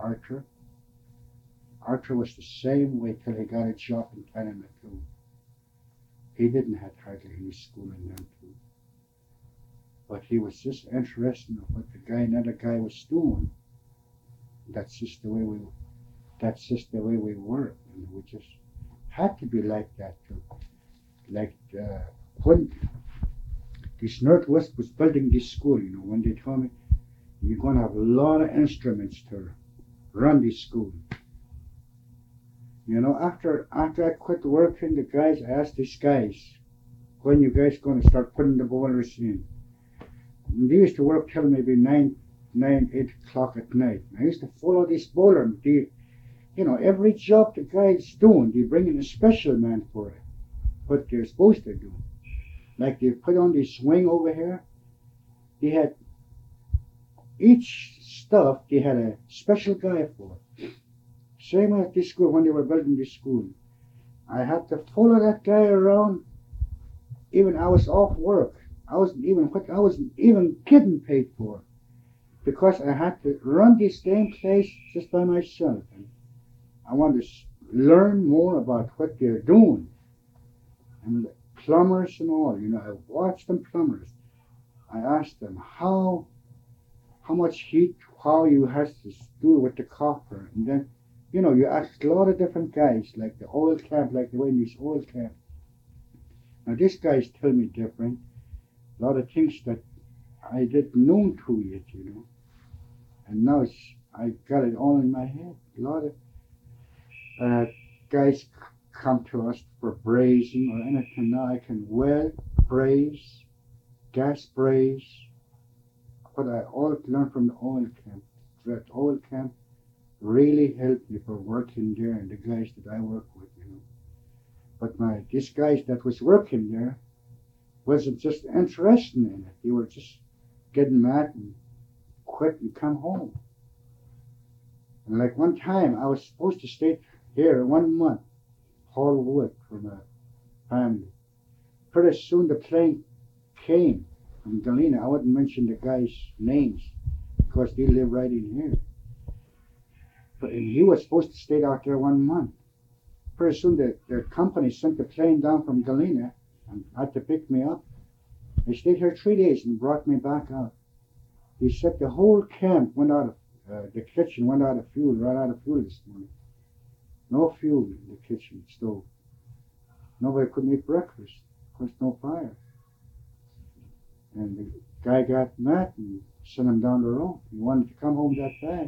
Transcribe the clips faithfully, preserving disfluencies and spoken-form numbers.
Arthur. Arthur was the same way till he got a job in Panama too. He didn't have hardly any schooling then too. But he was just interested in what the guy, another guy was doing. That's just the way we, that's just the way we were. And we just had to be like that too. Like uh, when this Northwest was building this school, you know, when they told me, you're going to have a lot of instruments to run this school. You know, after after I quit working, the guys, I asked these guys, when you guys going to start putting the bowlers in? And they used to work till maybe nine, nine, eight o'clock at night. I used to follow this bowler. They, you know, every job the guys doing, they bring in a special man for it. What they're supposed to do. Like they put on this swing over here. They had each stuff. They had a special guy for it. Same at this school when they were building this school. I had to follow that guy around. Even I was off work. I wasn't even what I wasn't even getting paid for, because I had to run this same place just by myself. And I wanted to learn more about what they're doing. And plumbers and all, you know, I watched them plumbers. I asked them how how much heat, how you have to do with the copper, and then, you know, you ask a lot of different guys, like the oil camp, like the way in this oil camp. Now this guy's tell me different, a lot of things that I didn't know to yet, you know, and now it's, I got it all in my head. A lot of uh, guys come to us for brazing or anything. Now I can weld, braze, gas braze. What I all learned from the oil camp. That oil camp really helped me for working there and the guys that I work with, you know. But my these guys that was working there wasn't just interested in it. They were just getting mad and quit and come home. And like one time I was supposed to stay here one month, haul wood for my family. Pretty soon the plane came from Galena. I wouldn't mention the guys' names because they live right in here. But and he was supposed to stay out there one month. Pretty soon the, the company sent the plane down from Galena and had to pick me up. They stayed here three days and brought me back out. He said the whole camp went out of, uh, the kitchen went out of fuel, ran out of fuel this morning. No fuel in the kitchen stove. Nobody could make breakfast. Of course, no fire. And the guy got mad and sent him down the road. He wanted to come home that bad.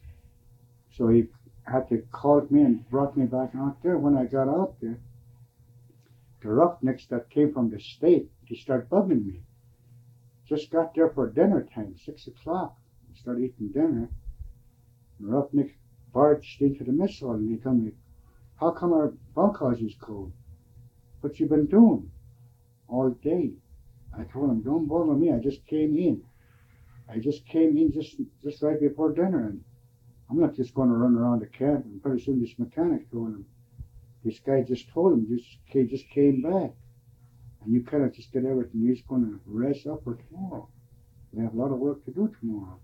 So he had to call me and brought me back out there. When I got out there, the roughnecks that came from the state, they started bugging me. Just got there for dinner time, six o'clock. We started eating dinner. The roughneck barged into the mess hall and he told me, how come our bunkhouse is cold? What you been doing all day? I told him, don't bother me. I just came in. I just came in just just right before dinner, and I'm not just going to run around the camp. And pretty soon this mechanic told him, this guy just told him, just, he just came back. And you kind of just get everything. He's going to rest up for tomorrow. We have a lot of work to do tomorrow.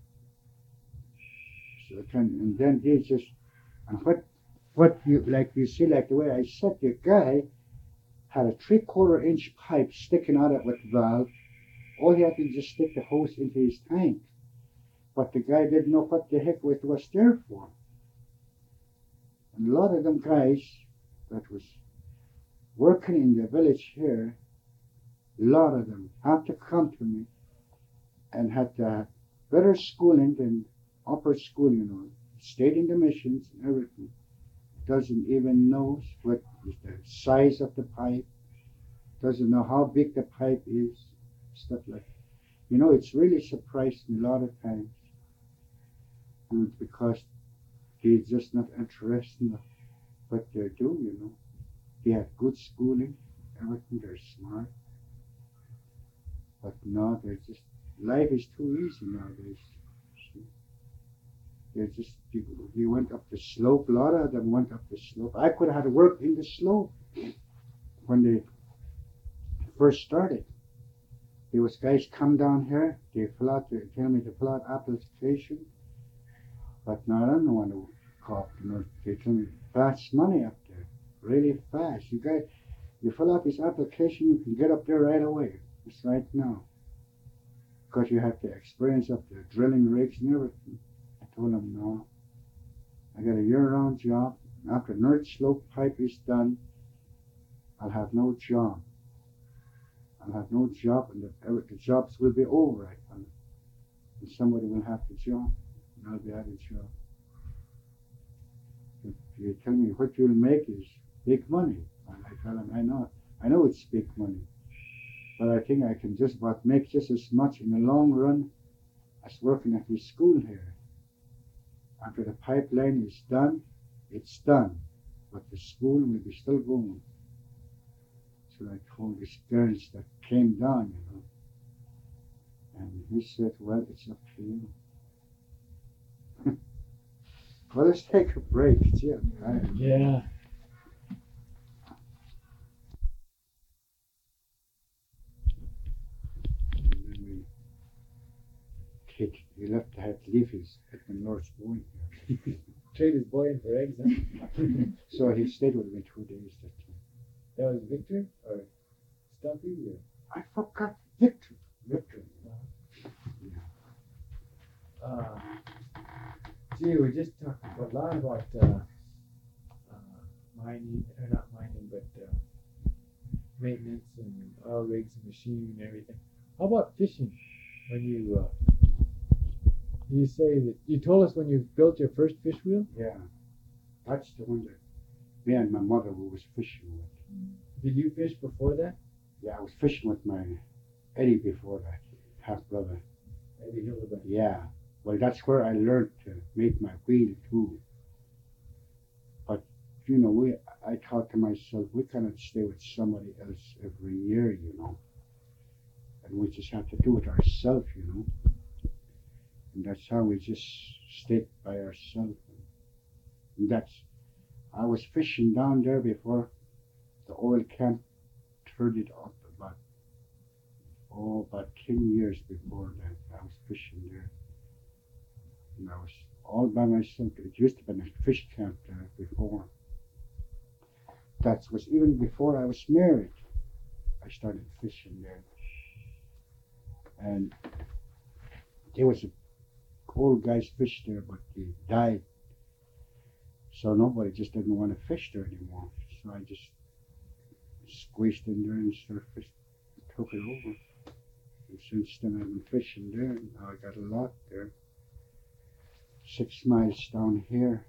So can, and then he just, and what, what you, like you see, like the way I said, the guy had a three quarter inch pipe sticking out of it with the valve. All he had to do just stick the hose into his tank. But the guy didn't know what the heck it was there for. And a lot of them guys that was working in the village here, a lot of them have to come to me and had uh, better schooling than upper school, you know. Stayed in the missions and everything. Doesn't even know what is the size of the pipe. Doesn't know how big the pipe is. Stuff like that. You know, it's really surprised me a lot of times. And because they're just not interested in what they do, you know. They have good schooling, everything, they're smart. But no, they're just, life is too easy nowadays. They just, they went up the slope, a lot of them went up the slope. I could have had to work in the slope when they first started. There was guys come down here, they fill out, they tell me to fill out application. But now I don't want to cop, you know, they tell me fast money up there, really fast. You guys, you fill out this application, you can get up there right away. It's right now. Because you have the experience of the drilling rigs and everything. I told them, no. I got a year-round job. After North Slope pipe is done, I'll have no job. I'll have no job, and the, the jobs will be over, I tell them. And somebody will have the job, and I'll be out of job. If you tell me what you'll make is big money, and I tell them, I know, I know it's big money. But I think I can just about make just as much in the long run as working at this school here. After the pipeline is done, it's done. But the school will be still going. So I told these girls that came down, you know. And he said, well, it's up to you. Well, let's take a break. Yeah. Yeah. Kid, he left to have to leave his at the North Point. Trade his boy in for eggs, huh? So he stayed with me two days that time. That was Victor or Stumpy? Or? I forgot Victor. Victor. Uh, gee, we just talked a lot about uh, uh, mining, or not mining, but uh, maintenance and oil rigs and machine and everything. How about fishing? When you uh, you say that you told us when you built your first fish wheel. Yeah, that's the one that me and my mother was fishing with. Did you fish before that? Yeah, I was fishing with my Eddie before that, half brother. Eddie Hildebrand. Yeah, well, that's where I learned to make my wheel too. But you know, we I thought to myself, we cannot stay with somebody else every year, you know. And we just have to do it ourselves, you know. And that's how we just stayed by ourselves. And that's, I was fishing down there before the oil camp turned it up about, oh, about ten years before that. I was fishing there. And I was all by myself. It used to be a fish camp there before. That was even before I was married. I started fishing there. And there was a old guy's fish there, but he died. So nobody just didn't want to fish there anymore. So I just squeezed in there and started fishing, took it over. And since then I've been fishing there. Now I got a lot there. Six miles down here.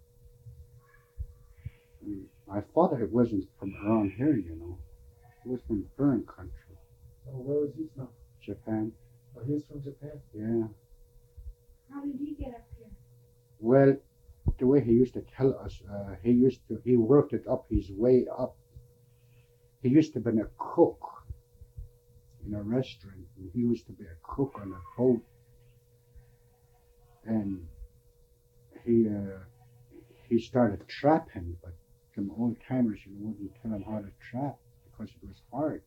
And my father wasn't from around here, you know. He was from Burn country. Oh, where was he from? Japan. Oh, he was from Japan? Yeah. How did he get up here? Well, the way he used to tell us, uh, he used to, he worked it up his way up. He used to be a cook in a restaurant. And he used to be a cook on a boat. And he, uh, he started trapping, but some old timers, you know, wouldn't tell him how to trap because it was hard.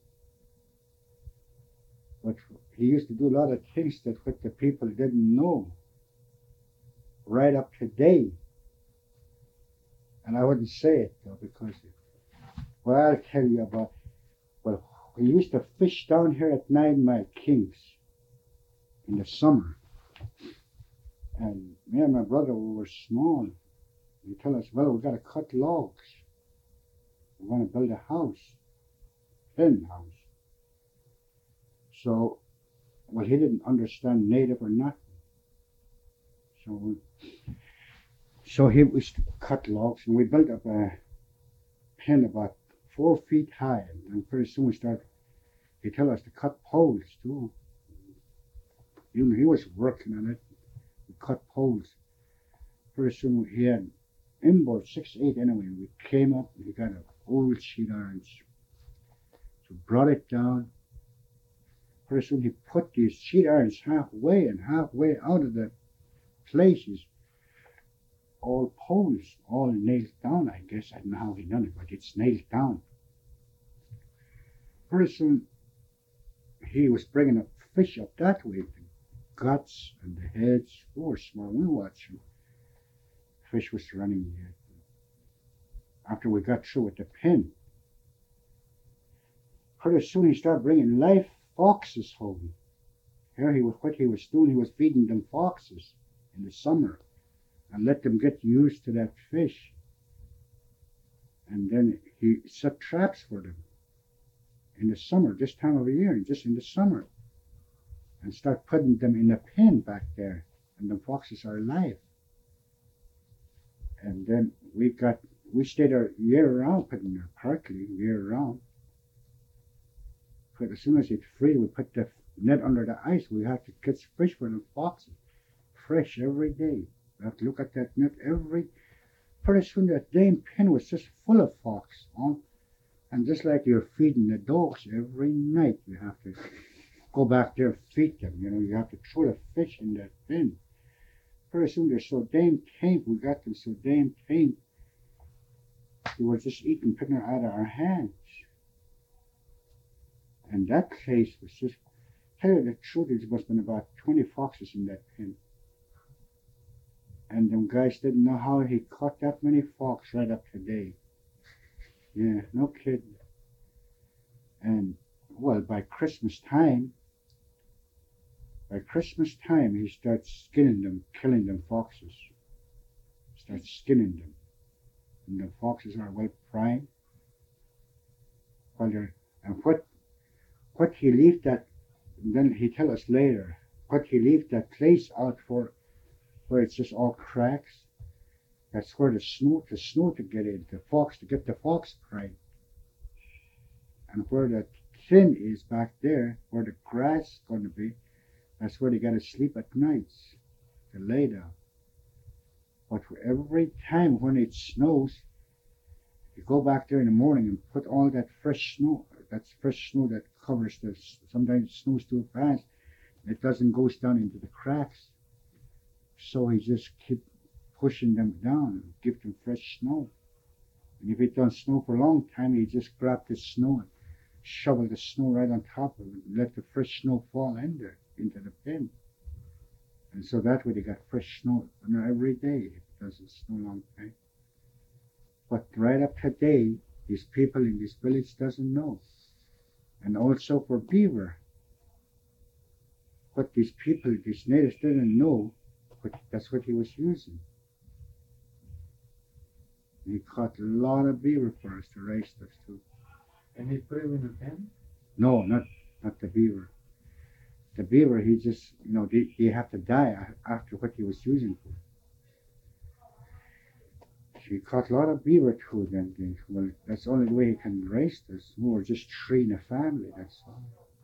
But he used to do a lot of things that what the people didn't know right up to date. And I wouldn't say it though because, well, I'll tell you about, well, we used to fish down here at Nine Mile Kings in the summer. And me and my brother, we were small. He tell us, well, we got to cut logs. We're going to build a house, hen house. So, well, he didn't understand native or nothing. So, we, so he was to cut logs, and we built up a pen about four feet high. And pretty soon we started, he tell us to cut poles too. You know, he was working on it. We cut poles. Pretty soon he had inboard six eight anyway. We came up and he got an old sheet irons. So brought it down. Pretty soon he put these sheet irons halfway and halfway out of the places. All poles, all nailed down, I guess. I don't know how he done it, but it's nailed down. Pretty soon he was bringing a fish up that way. The guts and the heads, they were small. We watched him. fish was running yet. After we got through with the pen, pretty soon he started bringing live foxes home. Here he was, what he was doing, he was feeding them foxes in the summer and let them get used to that fish. And then he set traps for them in the summer, this time of the year, just in the summer, and start putting them in a pen back there, and the foxes are alive. And then we got, we stayed there year round, putting them partly year round. But as soon as it's free, we put the net under the ice. We have to catch fish for the foxes, fresh every day. We have to look at that net every. Pretty soon that damn pen was just full of fox, on, and just like you're feeding the dogs every night, you have to go back there and feed them. You know, you have to throw the fish in that pen. Pretty soon they're so damn tame. We got them so damn tame. We were just eating, picking them out of our hands. And that place was just, tell you the truth, there must have been about twenty foxes in that pen. And them guys didn't know how he caught that many fox right up today. Yeah, no kidding. And, well, by Christmas time, by Christmas time, he starts skinning them, killing them foxes. Starts skinning them. And the foxes are well primed. While they're, and what what he left that, then he tell us later, what he left that place out for, where it's just all cracks, that's where the snow, the snow to get in, the fox, to get the fox primed. And where the tin is back there, where the grass is going to be, that's where they got to sleep at nights, to lay down. But every time when it snows, you go back there in the morning and put all that fresh snow, that's fresh snow that covers the, sometimes it snows too fast, it doesn't go down into the cracks. So he just keep pushing them down and give them fresh snow. And if it don't snow for a long time, he just grab the snow and shovel the snow right on top of it and let the fresh snow fall in there, into the pen. And so that way they got fresh snow every day if it doesn't snow a long time. But right up today, these people in this village doesn't know. And also for beaver, what these people, these natives didn't know, but that's what he was using. And he caught a lot of beaver for us to raise us too. And he put him in a pen? No, not not the beaver. The beaver, he just, you know, they, they have to die after what he was using for. He caught a lot of beaver too. Then, they, well, that's the only way he can raise us. We were just three in a family. That's all.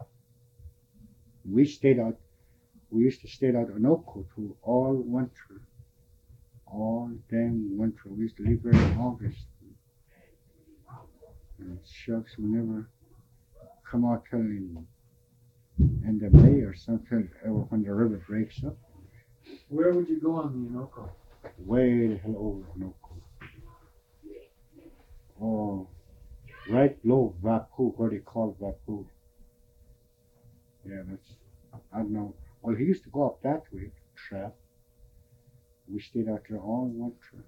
We stayed out. We used to stay out on Oko too all winter, all damn winter. We used to leave there in August. And shucks, we never come out till in, in the May or something, or when the river breaks up. Where would you go on the Inoko? Way the hell over on Oko. Oh, right below Vapu, what they call Vapu. Yeah, that's, I don't know. Well, he used to go up that way, trap. We stayed out there all winter.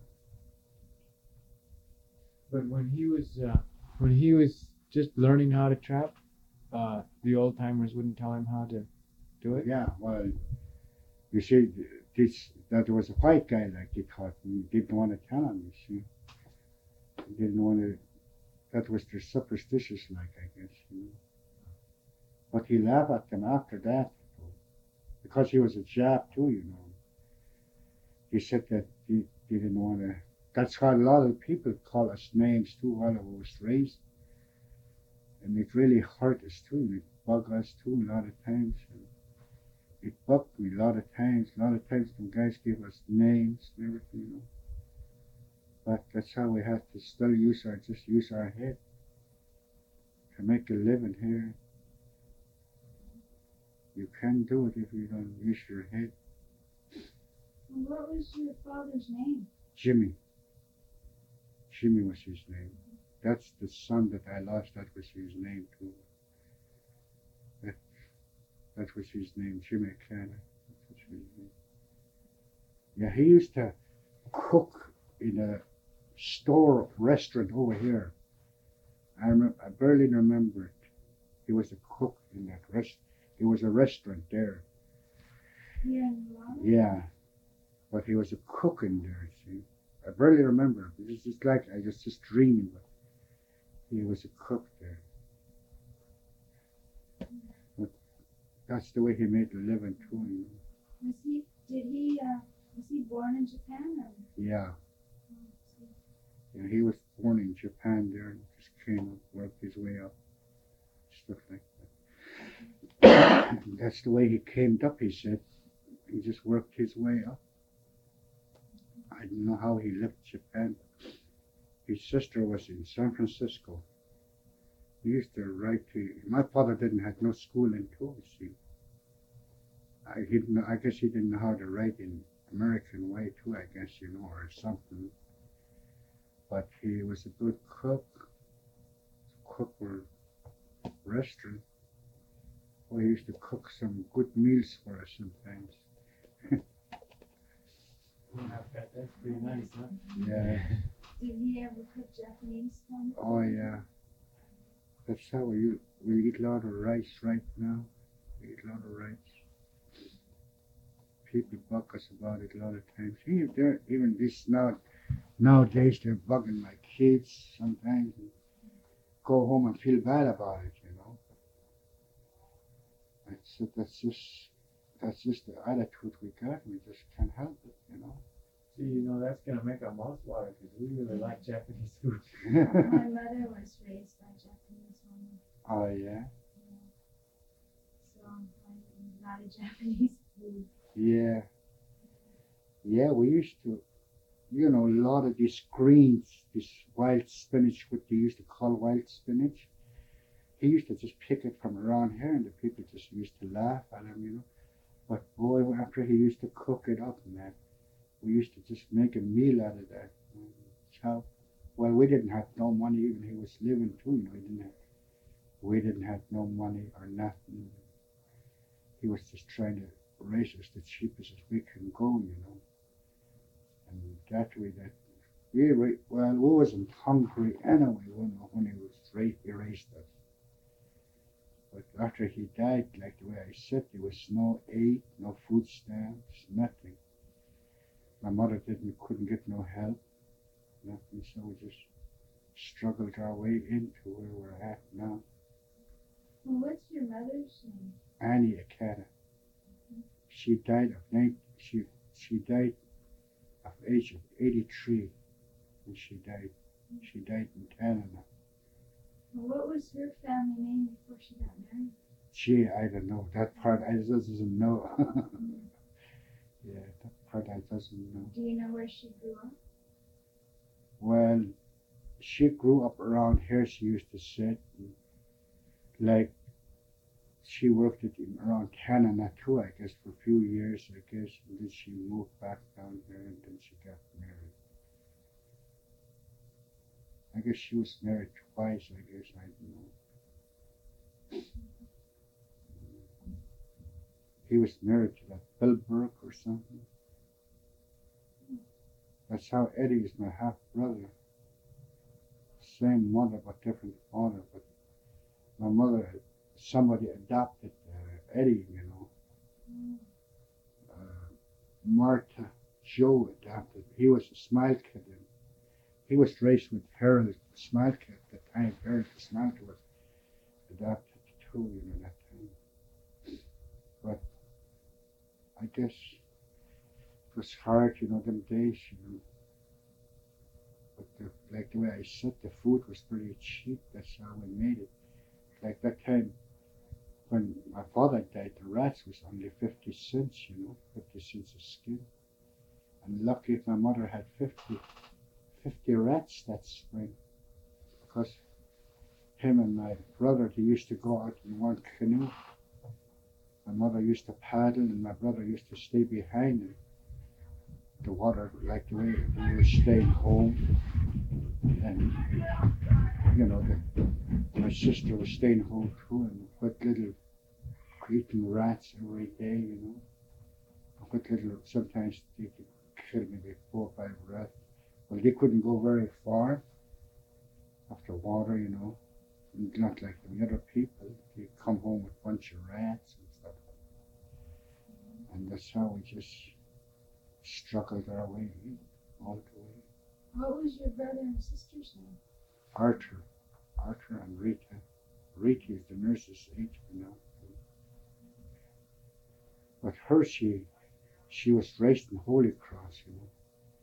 But when he was, uh, when he was just learning how to trap, uh, the old timers wouldn't tell him how to do it? Yeah, well, you see, this, that there was a white guy like they taught me. Didn't want to tell him, you see. Didn't want to, that was their superstitious like, I guess, you know. But he laughed at them after that, because he was a Jap too, you know. He said that he, he didn't want to, that's how a lot of people call us names too while I was raised. And it really hurt us too, it bugged us too a lot of times. It bugged me a lot of times, a lot of times some guys gave us names and everything, you know. But that's how we have to still use our, just use our head to make a living here. You can't do it if you don't use your head. What was your father's name? Jimmy. Jimmy was his name. That's the son that I lost, that was his name too. That, that was his name, Jimmy Cannon. That was his name. Yeah, he used to cook in a store restaurant over here. I remember, I barely remember it. He was a cook in that rest. It was a restaurant there. Here in Milano? Yeah, but he was a cook in there. See, I barely remember. It's just like I was just dreaming, but he was a cook there. But that's the way he made a living too. You know? Was he, did he, uh, was he born in Japan or? Yeah, Oh, see. yeah, he was born in Japan there and just came up, worked his way up, stuff like that. That's the way he came up. He said he just worked his way up. I don't know how he left Japan. His sister was in San Francisco. He used to write to. My father didn't have no schooling too. See, I he didn't. I guess he didn't know how to write in American way too. I guess you know, or something. But he was a good cook. Cook for restaurant. Well, he used to cook some good meals for us sometimes. Yeah, that- that's pretty nice, huh? Yeah. Did he ever cook Japanese food? Oh yeah. That's how we we eat a lot of rice right now. We eat a lot of rice. People bug us about it a lot of times. Even they're even this now nowadays they're bugging my kids sometimes. And go home and feel bad about it, you know. That's that's just that's just the attitude we got. We just can't help it, you know. See, you know, that's gonna make our mouth water because we really like Japanese food. My mother was raised by Japanese woman, Oh yeah. so I'm not a Japanese food. Yeah. Yeah, we used to, you know, a lot of these greens, this wild spinach, what they used to call wild spinach. He used to just pick it from around here, and the people just used to laugh at him, you know. But boy, after he used to cook it up, man, we used to just make a meal out of that. Chow. Well, we didn't have no money, even he was living too, you know. He didn't have, we didn't have no money or nothing. He was just trying to raise us the cheapest as we can go, you know. And that way, that we were, well, we wasn't hungry anyway when, when he was raised, he raised us. But after he died, like the way I said, there was no aid, no food stamps, nothing. My mother didn't, couldn't get no help, nothing. So we just struggled our way into where we're at now. Well, what's your mother's name? Annie Akata. She died of nine, she she died of age of eighty-three when she died. She died in Canada. Well, what was her family name before she got married? Gee, I don't know. That part I just doesn't know. Yeah, that part I doesn't know. Do you know where she grew up? Well, she grew up around here, she used to sit. And, like, she worked at, around Canada too, I guess, for a few years, I guess. And then she moved back down here and then she got married. I guess she was married twice, I guess, I don't know. He was married to that Bill Burke or something. That's how Eddie is my half brother. Same mother but different father. But my mother, somebody adopted uh, Eddie, you know. Uh, Martha Joe adopted. He was a Smile Kid. And he was raised with Harold Smile Kid at the time. Harold Smile Kid was adopted too, you know, that time. But I guess it was hard, you know, them days, you know. But the, like the way I said, the food was pretty cheap. That's how we made it. Like that time when my father died, the rats was only fifty cents, you know, fifty cents a skin. And lucky if my mother had fifty, fifty rats that spring. Because him and my brother, they used to go out in one canoe. My mother used to paddle and my brother used to stay behind and the water, like the way we were staying home. And, you know, the, my sister was staying home too and put little eating rats every day, you know. I put little, sometimes they could kill maybe four or five rats. he couldn't go very far after water, you know. Not like the other people. He'd come home with a bunch of rats and stuff. And that's how we just struggled our way in, all the way. What was your brother and sister's name? Arthur. Arthur and Rita. Rita is the nurse's age now. But her, she, she was raised in Holy Cross, you know.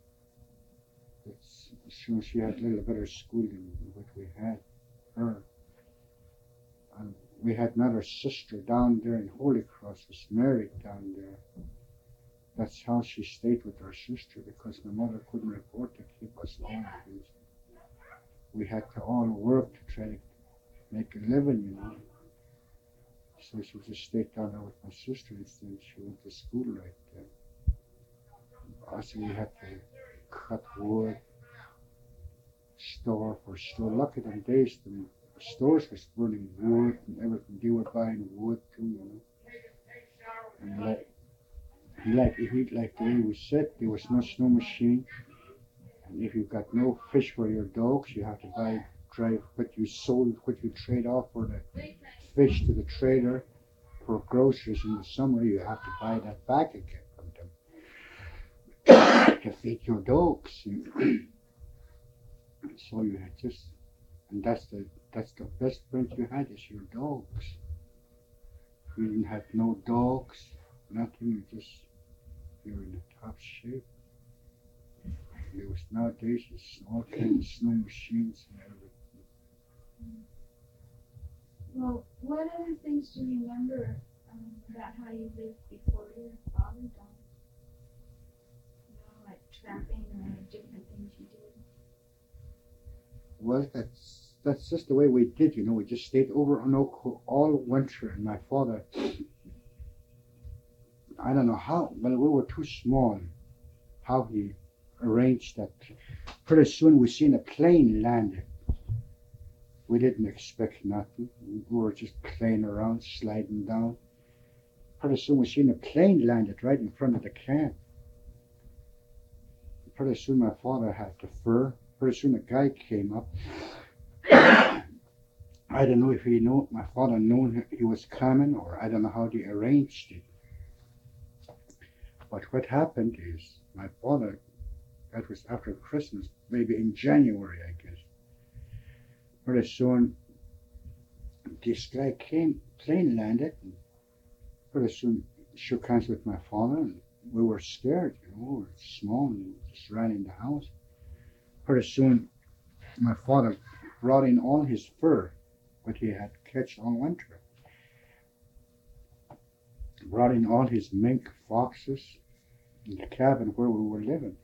It's, so she had a little better schooling than what we had. Her. And we had another sister down there in Holy Cross, was married down there. That's how she stayed with her sister, because my mother couldn't afford to keep us all. We had to all work to try to make a living, you know. So she just stayed down there with my sister instead. She went to school right there. Also, we had to cut wood, store for store. Lucky them days, the stores was burning wood and everything. They were buying wood too, you know. And like, like if you like the way we said, there was no snow machine. And if you got no fish for your dogs, you have to buy, drive what you sold, what you trade off for the fish to the trader for groceries in the summer. You have to buy that back again from them to feed your dogs. So you had just, and that's the that's the best friend you had is your dogs. You didn't have no dogs, nothing. You just you're in a top shape. There was nowadays it's all kinds of snow machines and everything. Well, what other things do you remember um, about how you lived before your father died? You know, like trapping or different things you did. Well, that's that's just the way we did, you know. We just stayed over on Oak all winter, and my father, I don't know how, well, we were too small, how he arranged that. Pretty soon we seen a plane landed. We didn't expect nothing. We were just playing around, sliding down. Pretty soon we seen a plane landed right in front of the camp. Pretty soon my father had the fur. Pretty soon a guy came up. I don't know if he knew, my father knew he was coming, or I don't know how they arranged it. But what happened is, my father, that was after Christmas, maybe in January, I guess. Pretty soon, this guy came, plane landed, and pretty soon shook hands with my father, and we were scared, you know, we were small, and just ran in the house. Pretty soon, my father brought in all his fur, what he had catch all winter. Brought in all his mink, foxes, in the cabin where we were living.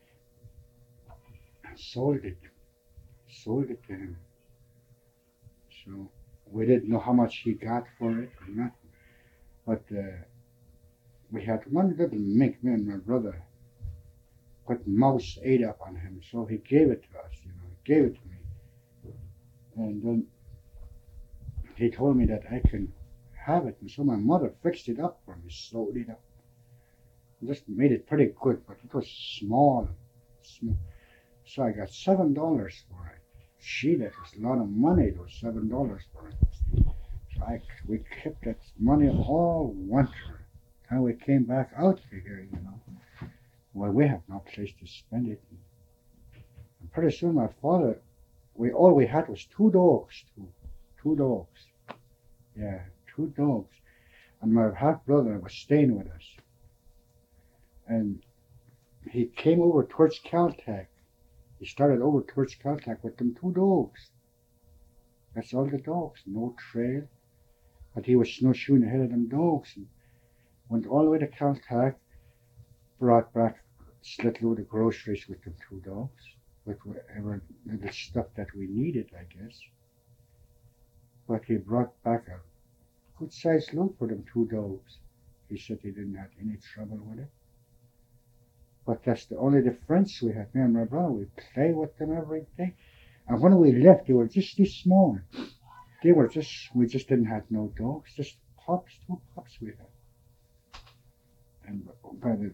Sold it, sold it to him. So we didn't know how much he got for it or nothing. But uh, we had one little mink, me and my brother, but mouse ate up on him, so he gave it to us, you know, he gave it to me. And then he told me that I can have it, and so my mother fixed it up for me, sewed it up. Just made it pretty good, but it was small. small. So I got seven dollars for it. Gee, that was a lot of money, those seven dollars for it. So I, we kept that money all winter. And we came back out here, you know. Well, we have no place to spend it. And pretty soon my father, we all we had was two dogs, two, two dogs. Yeah, two dogs. And my half brother was staying with us. And he came over towards Caltech. He started over towards Caltech with them two dogs. That's all the dogs, no trail. But he was snowshoeing ahead of them dogs and went all the way to Caltech, brought back a slit load of groceries with them two dogs, with whatever the stuff that we needed, I guess. But he brought back a good sized load for them two dogs. He said he didn't have any trouble with it. But that's the only difference we had. Me and my brother, we play with them every day. And when we left, they were just this small. They were just, we just didn't have no dogs, just pups, two pups we had. And by the,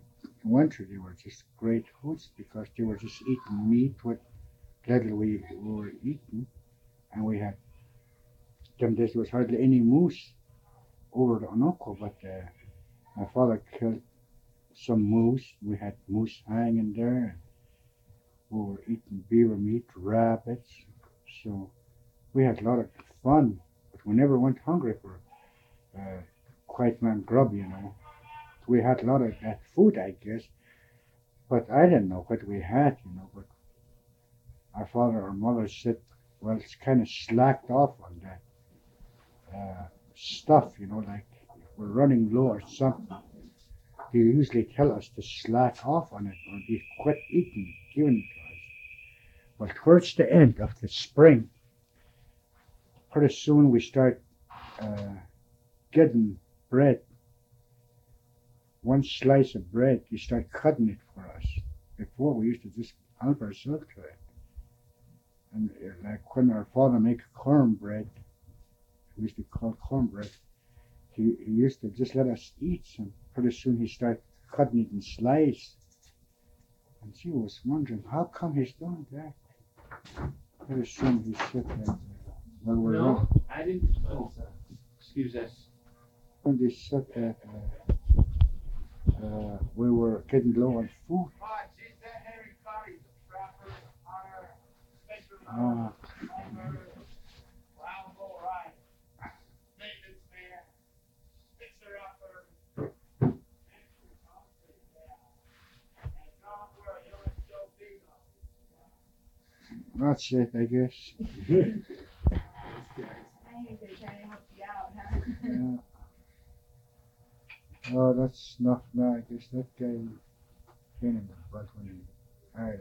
winter they were just great foods because they were just eating meat with little we, we were eating, and we had them days there was hardly any moose over the Onoko, but uh, my father killed some moose. We had moose hanging there. We were eating beaver meat, rabbits. So we had a lot of fun, but we never went hungry for uh, quite man grub, you know. We had a lot of that food, I guess, but I didn't know what we had, you know. But our father or mother said, well, it's kind of slacked off on that uh, stuff, you know, like if we're running low or something. He usually tell us to slack off on it or be quit eating, giving it to us. But towards the end of the spring, pretty soon we start uh, getting bread. One slice of bread, you start cutting it for us. Before we used to just help ourselves to it. And uh, like when our father make cornbread, we used to call cornbread, he, he used to just let us eat some. Pretty soon he started cutting it in slices. And she was wondering, how come he's doing that? Pretty soon he said that, uh, well, we're No, wrong. I didn't. Oh, excuse us. When they said that uh, uh, we were getting low on food. Uh, that's it, I guess. I think they're trying to help you out, huh? Yeah. Oh, that's enough now. I guess that guy came in the butt when he, I don't know.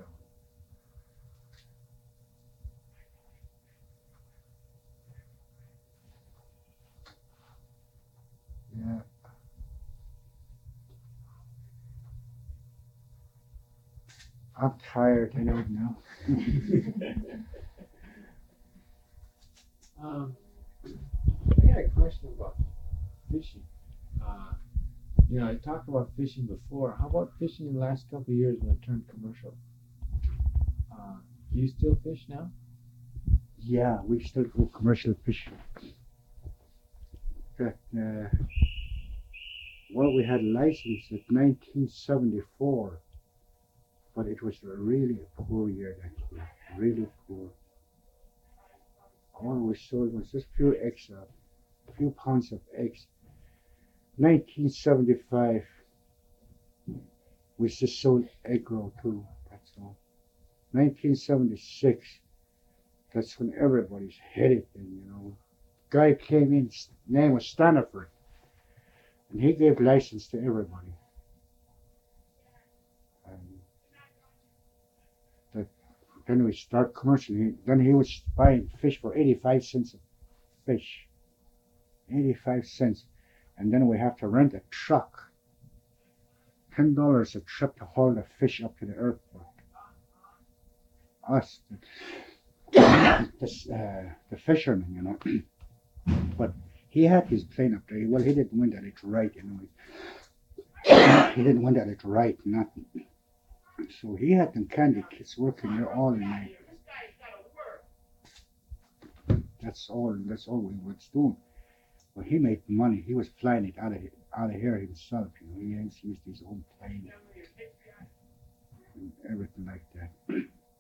Yeah. I'm tired, I don't know. um, I got a question about fishing. Uh, you know, I talked about fishing before. How about fishing in the last couple of years when it turned commercial? Uh, do you still fish now? Yeah, we still go commercial fishing. But, uh, well, we had a license in nineteen seventy-four, but it was a really poor year that year, really poor. All we sold was just a few eggs, uh, a few pounds of eggs. nineteen seventy-five, we just sold egg roll too, that's all. nineteen seventy-six, that's when everybody's headed in, you know. Guy came in, his name was Staniford, and he gave license to everybody. And that, then we start commercial. He, then he was buying fish for eighty-five cents a fish. eighty-five cents. And then we have to rent a truck. ten dollars a trip to haul the fish up to the airport. Us, the, the, uh, the fishermen, you know. But he had his plane up there. Well, he didn't win that it's right, you know. He didn't win that it's right, nothing. So he had them candy kids working there all night. That's all. That's all we was doing. But he made money. He was flying it out of out of here himself. You know, he used used his own plane and everything like that.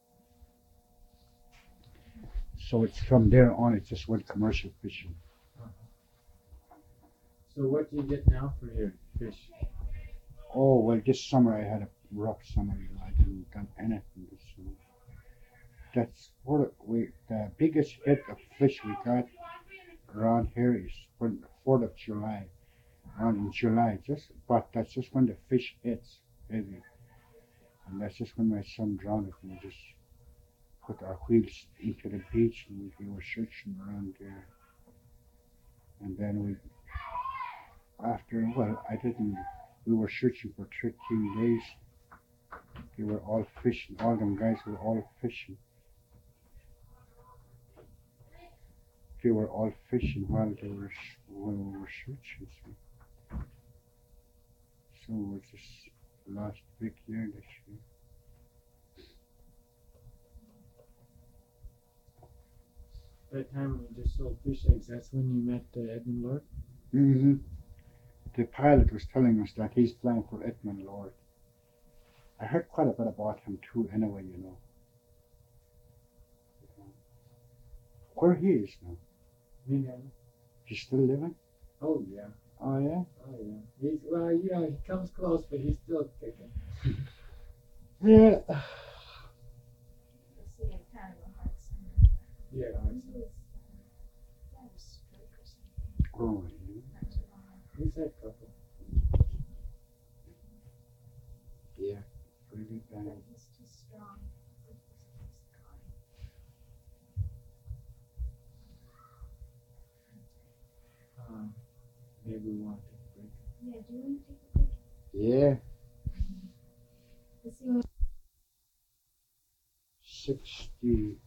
So it's from there on. It just went commercial fishing. So what do you get now for your fish? Oh well, this summer I had a rough summer. You know, I didn't done anything this summer. That's what we the biggest hit of fish we got around here is when the Fourth of July. Around in July, just but that's just when the fish hits heavy, and that's just when my son drowned it. And we just put our wheels into the beach and we, we were searching around there, and then we after well I didn't. We were searching for thirteen days. They were all fishing. All them guys were all fishing. They were all fishing while they were while we were searching. So, so we're just last big year this year. That time when you just sold fish eggs, that's when you met uh, Edmund Lord? Mm-hmm. The pilot was telling us that he's flying for Edmund Lord. I heard quite a bit about him too, anyway, you know. Where he is now? Minneapolis. He's still living? Oh, yeah. Oh, yeah? Oh, yeah. He's, well, you know, he comes close, but he's still kicking. Yeah. Is he had kind of a heart center? Yeah, He was, uh, had a stroke or something. Oh, yeah. Not too long ago. he's had a couple. Yeah. Pretty bad. But he's too strong. He's, he's gone. Um, maybe we want to take a break. Yeah, do you want to take a break? Yeah. Let's see what. Sixty.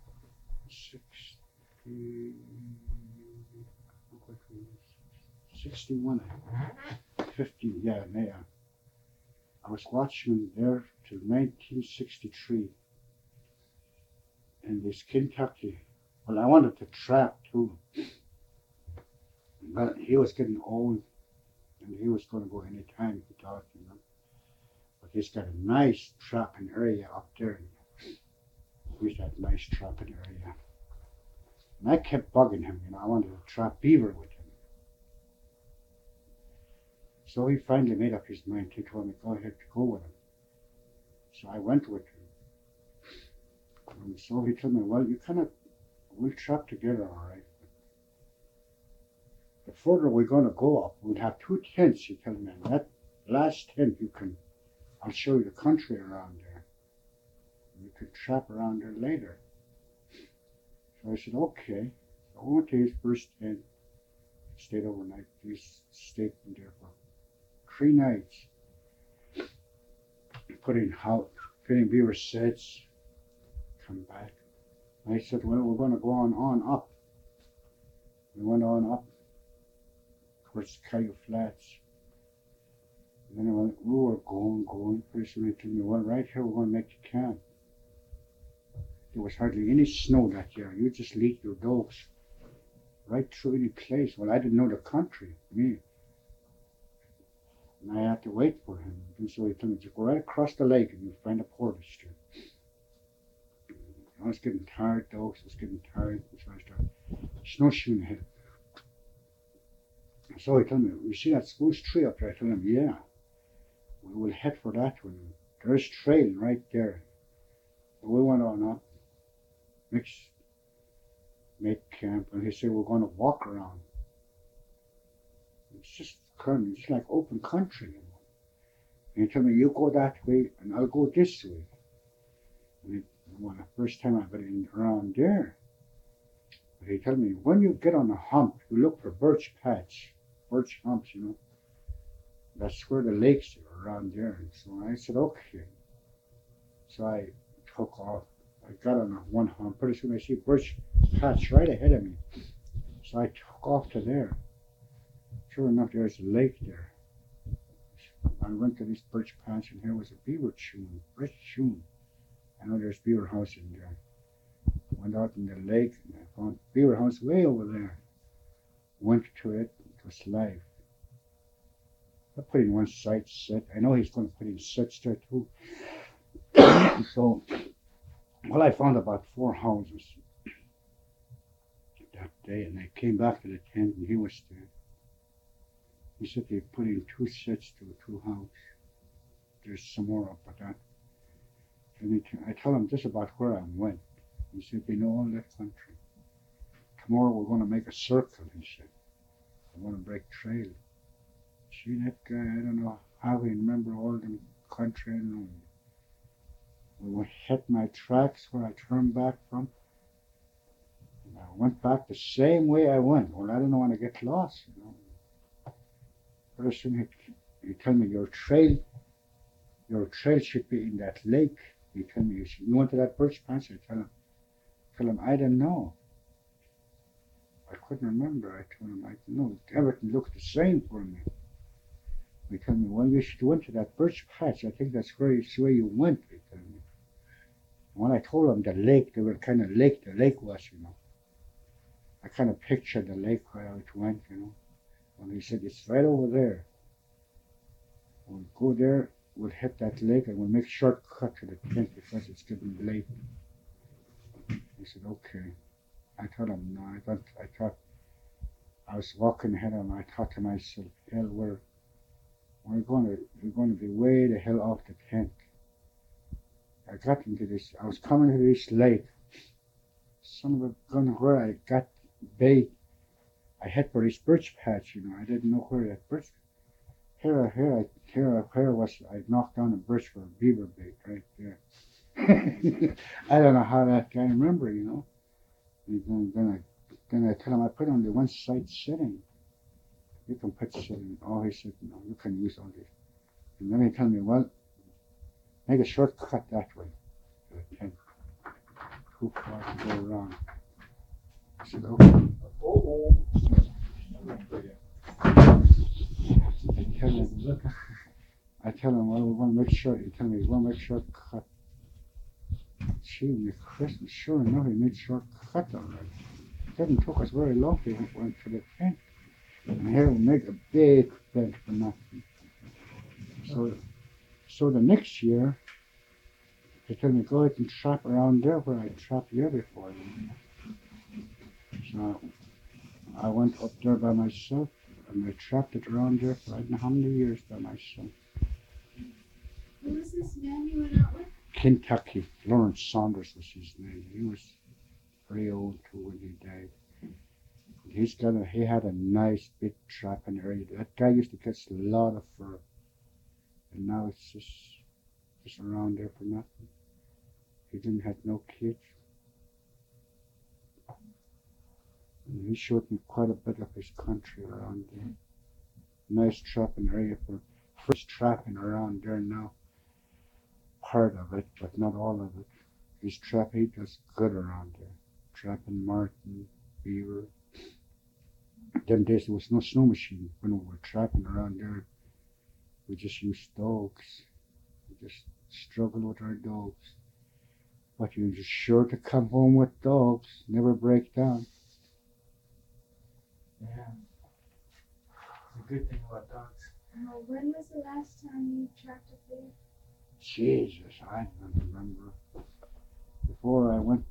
Sixty. Sixty-one. Fifty. Yeah, yeah. I was watching there till nineteen sixty-three. In this Kentucky. Well, I wanted to trap too. But he was getting old. And he was going to go anytime he thought, you know. But he's got a nice trapping area up there. He's got a nice trapping area. And I kept bugging him, you know. I wanted to trap beaver with him. So he finally made up his mind. He told me, go ahead to go with him. So I went with him. And so he told me, well, you kind of, we'll trap together, all right. The further we're going to go up, we'll have two tents, he told me. And that last tent, you can, I'll show you the country around there. You could trap around there later. So I said, okay. So I went to his first tent, stayed overnight. He stayed in there for three nights. Put in house, put in beaver sets, come back. I said, well, we're going to go on, on up. We went on up towards Caillou Flats. And then went, we were going, going. Pretty soon they told me, well, right here, we're going to make the camp. There was hardly any snow that year. You just lead your dogs right through any place. Well, I didn't know the country, me. And I had to wait for him. And so he told me to go right across the lake and you'll find a portage there. I was getting tired, dogs was getting tired. So I started snowshoeing ahead. So he told me, you see that spruce tree up there? I told him, yeah. We will head for that one. There's trail right there. So we went on up. Mix, made camp, and he said we're going to walk around. It's just kind of, it's like open country, you know. And he told me, you go that way, and I'll go this way. And it, well, the first time I've been around there, but he told me, when you get on a hump, you look for birch patch, birch humps, you know. That's where the lakes are around there. And so I said, okay. So I took off. I got on a one hump. Pretty soon I see birch patch right ahead of me. So I took off to there. Sure enough, there's a lake there. I went to this birch patch and here was a beaver chune, fresh chune. I know there's beaver house in there. Went out in the lake and I found beaver house way over there. Went to it. It was live. I put in one site set. I know he's going to put in sets there too. So, well, I found about four houses that day, and I came back to the tent, and he was there. He said they put in two sets to two houses. There's some more up at that. And I told him just about where I went. He said they know all that country. Tomorrow we're going to make a circle, he said. I want to break trail. See that guy? I don't know how he remember all the country. I don't know. We hit my tracks where I turned back from. And I went back the same way I went. Well, I didn't want to get lost, you know. Pretty soon he, he told me, your trail, your trail should be in that lake. He told me, you went to that birch patch? I tell him, tell him, I didn't know. I couldn't remember. I told him, I didn't know. Everything looked the same for me. They tell me, well, you should went to that birch patch. I think that's where, it's where you went. They tell me. When I told them the lake, they were kind of lake, the lake was, you know. I kind of pictured the lake where it went, you know. And he said, it's right over there. We'll go there, we'll hit that lake, and we'll make shortcut to the tent because it's getting late. He said, okay. I told him, no, I thought, I thought, I was walking ahead of him, I thought to myself, hell, we're, we're going to, we're going to be way the hell off the tent. I got into this, I was coming to this lake. Son of a gun, where I got bait. I hit for this birch patch, you know. I didn't know where that birch. Here, here, I, here, here was. I knocked down a birch for a beaver bait right there. I don't know how that guy remember, you know. And then, then I, then I tell him I put on the one side setting. You can put setting. Oh, he said no. You can use all this. And then he told me, well, make a shortcut that way. To the tent. Too far to go around. I said, okay. Oh, I tell him, I tell him, well, we want to make sure, he tell me, we want to make shortcut. Gee, the Christmas, sure enough, he made shortcut all right. It didn't take us very long to went to the tent. And here we make a big bed for nothing. So, so the next year, they tell me, go ahead and trap around there where I trapped here before. So I went up there by myself and I trapped it around there for I don't know how many years by myself. Who was this man you went out with? Kentucky. Lawrence Saunders was his name. He was pretty old too when he died. He's got a, he had a nice big trapping area. That guy used to catch a lot of fur. And now it's just, just around there for nothing. He didn't have no kids. And he showed me quite a bit of his country around there. Nice trapping area for fish trapping around there now. Part of it, but not all of it. His trap, he does good around there. Trapping marten, beaver. Them days there was no snow machine when we were trapping around there. We just used dogs. We just struggled with our dogs. But you're just sure to come home with dogs, never break down. yeah. It's a good thing about dogs. Oh, when was the last time you tracked a bear? Jesus, I don't remember. Before I went,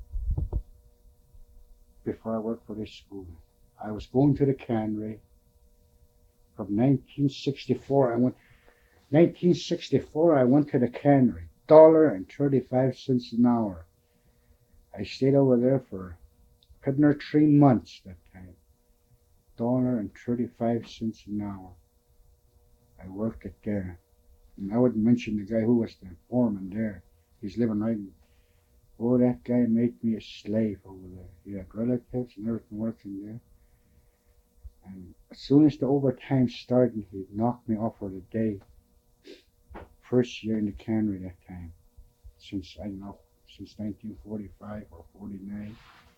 before I worked for this school, I was going to the cannery. From nineteen sixty-four, I went. nineteen sixty-four, I went to the cannery. Dollar and thirty-five cents an hour. I stayed over there for couldn't or three months that time. Dollar and thirty-five cents an hour. I worked it there. And I wouldn't mention the guy who was the foreman there. He's living right in. Oh, that guy made me a slave over there. He had relatives and everything working there. And as soon as the overtime started, he knocked me off for the day. First year in the cannery that time. Since, I don't know, since nineteen forty-five or forty-nine.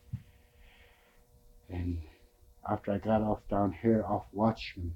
And after I got off down here, off watchman.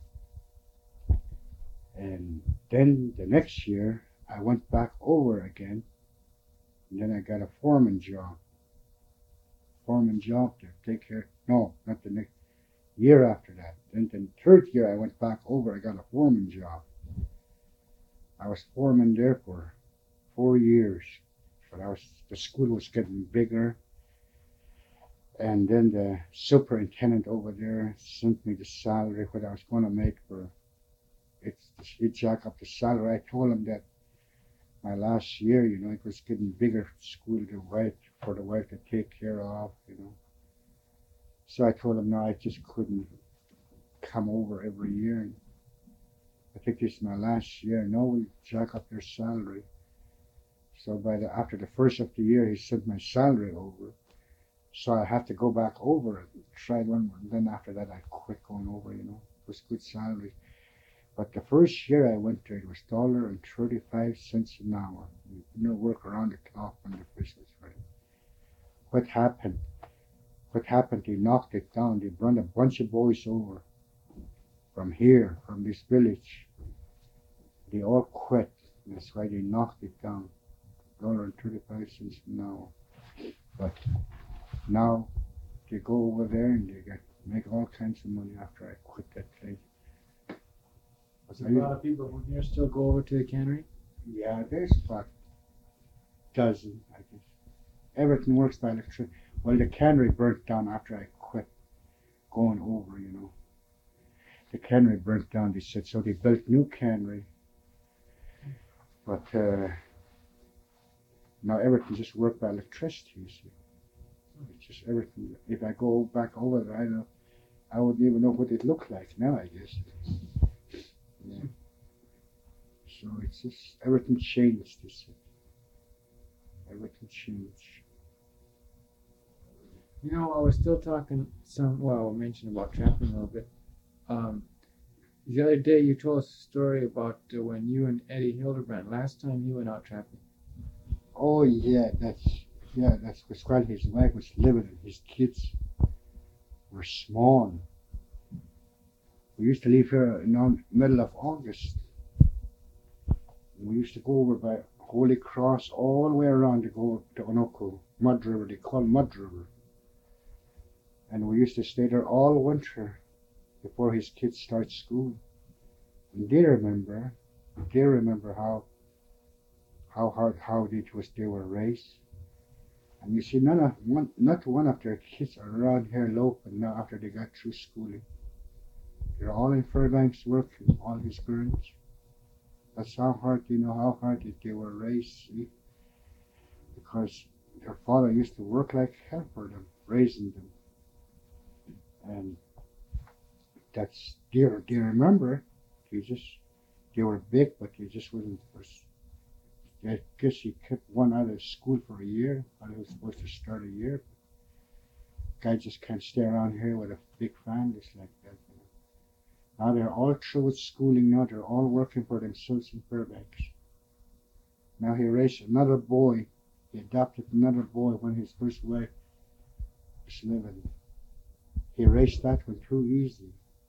And then the next year, I went back over again. And then I got a foreman job. Foreman job to take care. No, not the next year after that. Then the third year, I went back over. I got a foreman job. I was foreman there for four years. But I was the school was getting bigger. And then the superintendent over there sent me the salary, what I was going to make for it. He jacked up the salary. I told him that my last year, you know, it was getting bigger school to wife, for the wife to take care of, you know. So I told him, no, I just couldn't come over every year. And I think this is my last year. No, we jack up their salary. So by the after the first of the year, he sent my salary over. So I have to go back over it and try one more. And then after that, I quit going over, you know. It was good salary. But the first year I went there, it was dollar and thirty-five cents an hour. You couldn't work around the clock when the fish was ready. What happened? What happened? They knocked it down. They brought a bunch of boys over from here, from this village. They all quit. That's why they knocked it down. Dollar and thirty-five cents an hour. But now they go over there and they get make all kinds of money after I quit that place. But So I- a lot of people from here still go over to the cannery. Yeah, there's about a dozen, I guess. Everything works by electricity. Well, the cannery burnt down after I quit going over, you know. The cannery burnt down, they said, so they built new cannery. But uh, now everything just works by electricity, you see. It's just everything. If I go back over there, I don't, I wouldn't even know what it looked like now, I guess. Yeah. So it's just, everything changed, you see. Everything changed. You know, I was still talking some. Well, I mentioned about trapping a little bit. Um, the other day, you told us a story about uh, when you and Eddie Hildebrand last time you went out trapping. Oh yeah, that's yeah, that's was while his wife was living and his kids were small. We used to leave here in the middle of August. We used to go over by Holy Cross all the way around to go to Onoko, Mud River, they call Mud River. And we used to stay there all winter before his kids start school. And they remember, they remember how how hard how it was they were raised. And you see, none of one, not one of their kids are around here local now after they got through schooling. They're all in Fairbanks working, all his girls. That's how hard, you know, how hard they were raised, see? Because their father used to work like hell for them, raising them. And that's, they, they remember, they just, they were big, but they just wasn't, was, I guess he kept one out of school for a year, while he was supposed to start a year. Guy just can't stay around here with a big family like that. You know. Now they're all through with schooling now, they're all working for themselves in Fairbanks. Now he raised another boy, he adopted another boy when his first wife was living. He raised that one too easy.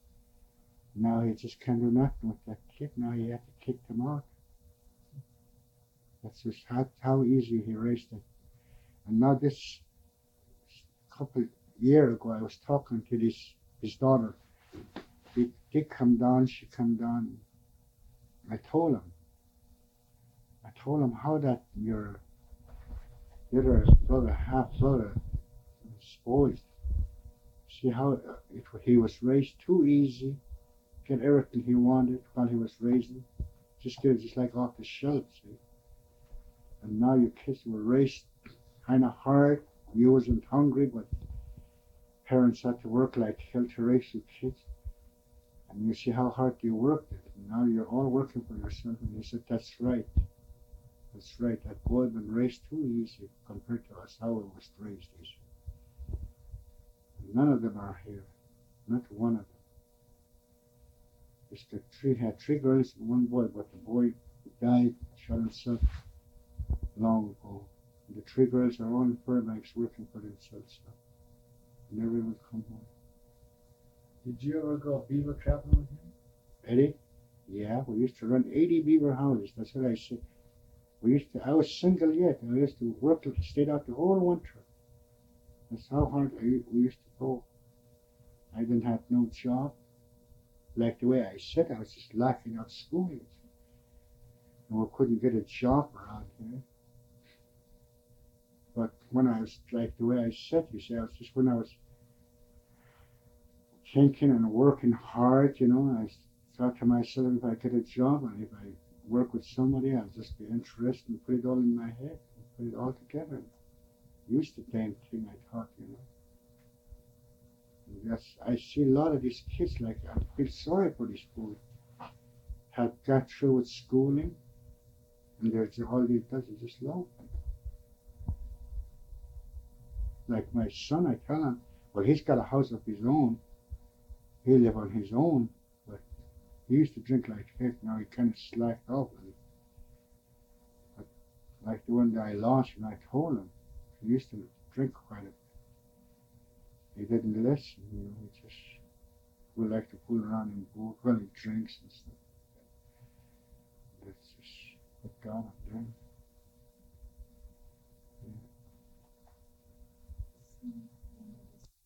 Now he just can't do nothing with that kid, now he had to kick them out. That's just how, how easy he raised it. And now this couple year ago, I was talking to this his daughter. He did come down, she come down. I told him, I told him how that your your brother, half brother, spoiled. See how it, he was raised too easy, get everything he wanted while he was raising, just get it just like off the shelf, see. And now your kids were raised kind of hard. You wasn't hungry, but parents had to work like hell to raise your kids. And you see how hard you worked it. And now you're all working for yourself. And he said, that's right. That's right. That boy had been raised too easy compared to us, how it was raised. He said. And none of them are here. Not one of them. Just the three, had three girls and one boy, but the boy died, shot himself long ago. And the three girls are all in Fairbanks working for themselves now. Never even come home. Did you ever go beaver trapping with him? Eddie? Yeah, we used to run eighty beaver houses. That's what I said. We used to, I was single yet. I used to work, stayed out the whole winter. That's how hard I, we used to go. I didn't have no job. Like the way I said, I was just laughing out school. And we couldn't get a job around here. But when I was, like the way I said, you see, I was just, when I was thinking and working hard, you know, I thought to myself, if I get a job and if I work with somebody, I'll just be interested and put it all in my head, and put it all together. Use the damn thing, I thought, you know. And that's, I see a lot of these kids, like, I feel sorry for these boys, have got through with schooling, and they're just, all they does is just love. Like my son, I tell him, well, he's got a house of his own. He live on his own, but he used to drink like heck. Now he kind of slacked off. But like the one that I lost, and I told him, he used to drink quite a bit. He didn't listen, you know. He just would like to fool around and go, well, he drinks and stuff. Put God up there.